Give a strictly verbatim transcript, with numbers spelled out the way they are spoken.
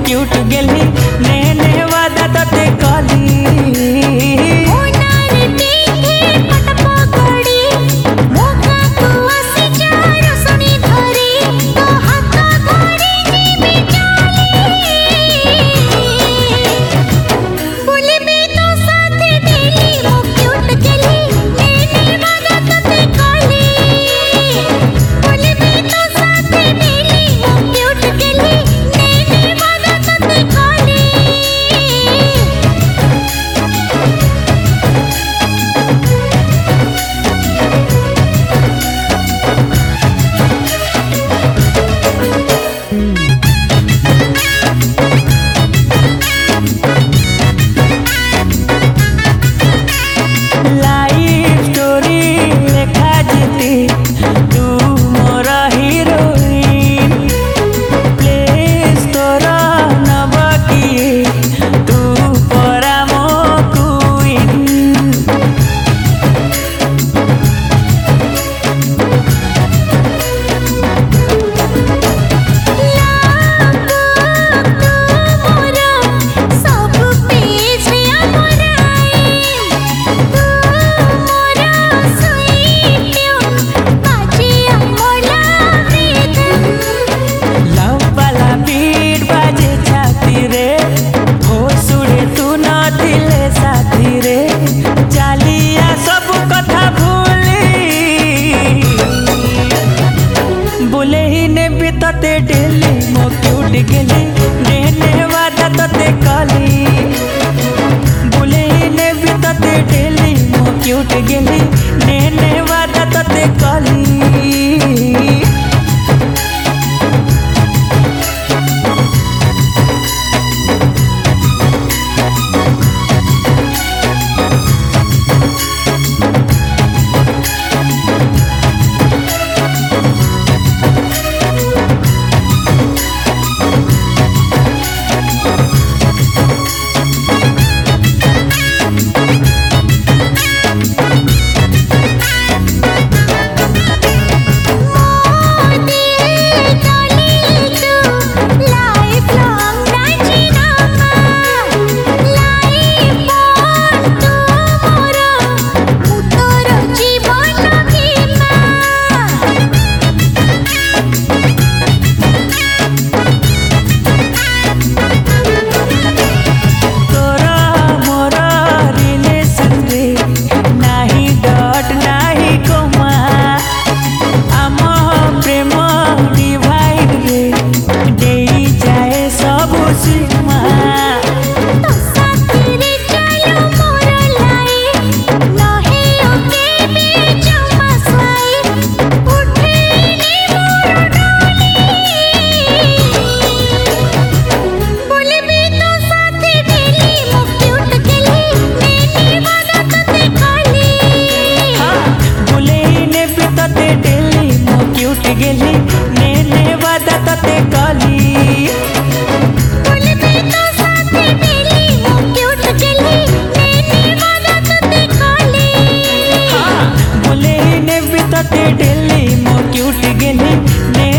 cute गेली नेने वादा तते कली तते डेली मो क्यूट गेली नेने वादा तते कली बोले ने भी तते डेली मो क्यूट गेली नेने वादा तते कली गेली नेने वादा तते कली बोले भी तो साथे डेली मो क्यूट गेली नेने वादा तते कली हां बोले ने भी तते डेली मो क्यूट गेली ने